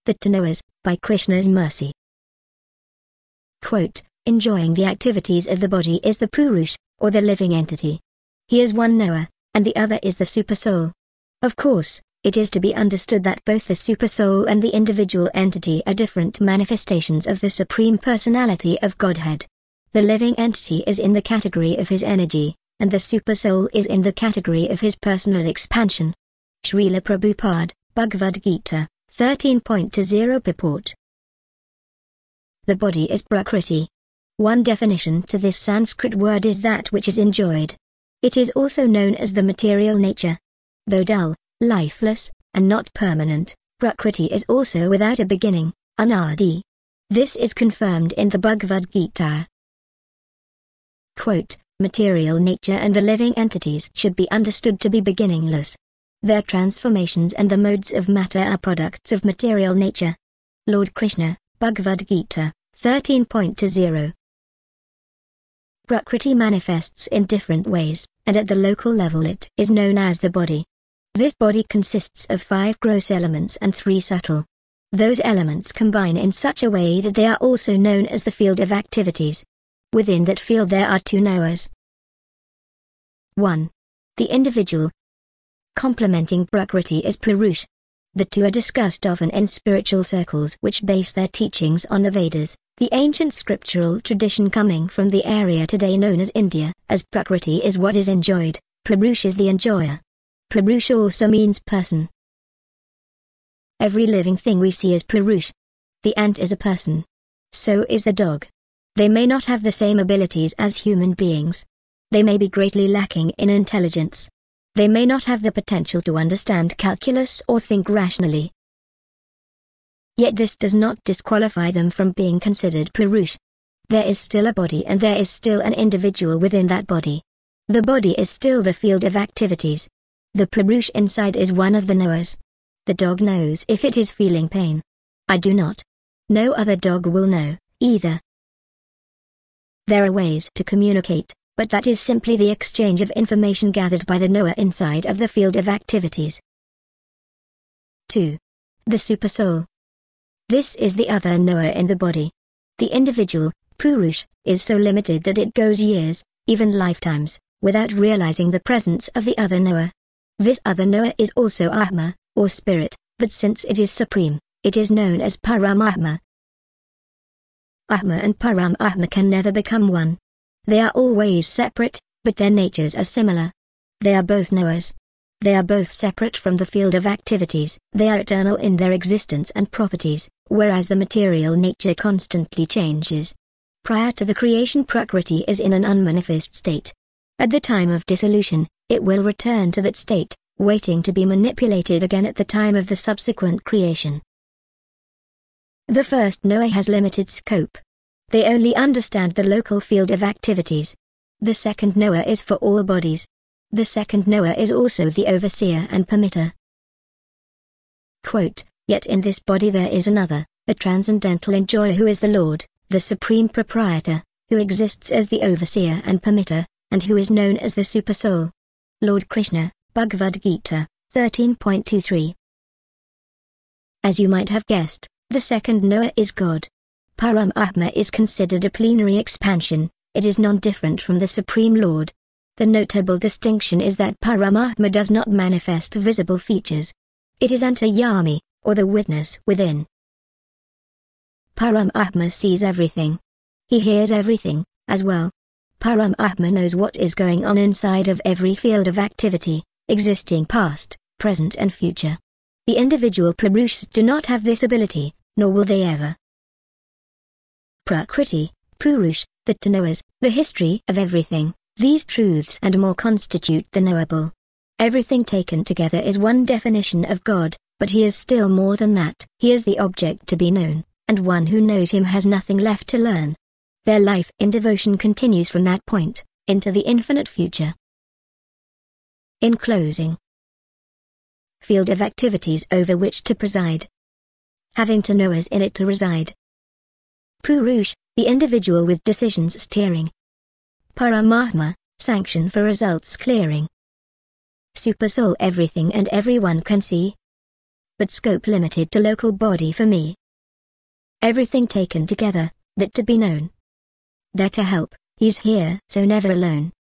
that to know us, by Krishna's mercy. Quote, enjoying the activities of the body is the Purush, or the living entity. He is one knower, and the other is the Supersoul. Of course, it is to be understood that both the Supersoul and the individual entity are different manifestations of the Supreme Personality of Godhead. The living entity is in the category of his energy, and the Supersoul is in the category of his personal expansion. Srila Prabhupada, Bhagavad Gita, 13.20 Purport. The body is Prakriti. One definition to this Sanskrit word is that which is enjoyed. It is also known as the material nature. Though dull, lifeless, and not permanent, Prakriti is also without a beginning, Anadi. This is confirmed in the Bhagavad Gita. Quote, material nature and the living entities should be understood to be beginningless. Their transformations and the modes of matter are products of material nature. Lord Krishna, Bhagavad Gita, 13.20. Prakriti manifests in different ways, and at the local level it is known as the body. This body consists of 5 gross elements and 3 subtle. Those elements combine in such a way that they are also known as the field of activities. Within that field there are 2 knowers. 1. The individual. Complementing Prakriti is Purush. The 2 are discussed often in spiritual circles which base their teachings on the Vedas, the ancient scriptural tradition coming from the area today known as India. As Prakriti is what is enjoyed, Purush is the enjoyer. Purush also means person. Every living thing we see is Purush. The ant is a person. So is the dog. They may not have the same abilities as human beings. They may be greatly lacking in intelligence. They may not have the potential to understand calculus or think rationally. Yet this does not disqualify them from being considered Purush. There is still a body and there is still an individual within that body. The body is still the field of activities. The Purush inside is one of the knowers. The dog knows if it is feeling pain. I do not. No other dog will know, either. There are ways to communicate, but that is simply the exchange of information gathered by the knower inside of the field of activities. 2. The Supersoul. This is the other knower in the body. The individual, Purush, is so limited that it goes years, even lifetimes, without realizing the presence of the other knower. This other knower is also Atma, or spirit, but since it is supreme, it is known as Paramatma. Atma and Paramatma can never become one. They are always separate, but their natures are similar. They are both knowers. They are both separate from the field of activities. They are eternal in their existence and properties, whereas the material nature constantly changes. Prior to the creation, Prakriti is in an unmanifest state. At the time of dissolution, it will return to that state, waiting to be manipulated again at the time of the subsequent creation. The first knower has limited scope. They only understand the local field of activities. The second knower is for all bodies. The second knower is also the overseer and permitter. Quote, yet in this body there is another, a transcendental enjoyer who is the Lord, the Supreme Proprietor, who exists as the overseer and permitter, and who is known as the Supersoul. Lord Krishna, Bhagavad Gita, 13.23. As you might have guessed, the second knower is God. Paramatma is considered a plenary expansion. It is non-different from the Supreme Lord. The notable distinction is that Paramatma does not manifest visible features. It is Antaryami, or the witness within. Paramatma sees everything. He hears everything, as well. Paramatma knows what is going on inside of every field of activity, existing past, present and future. The individual Purushas do not have this ability, nor will they ever. Prakriti, Purush, the two knowers, the history of everything, these truths and more constitute the knowable. Everything taken together is one definition of God, but he is still more than that. He is the object to be known, and one who knows him has nothing left to learn. Their life in devotion continues from that point, into the infinite future. In closing, field of activities over which to preside. Having to knowers in it to reside. Purush, the individual with decisions steering. Paramatma, sanction for results clearing. Supersoul, everything and everyone can see. but scope limited to local body for me. Everything taken together, that to be known. There to help, he's here, so never alone.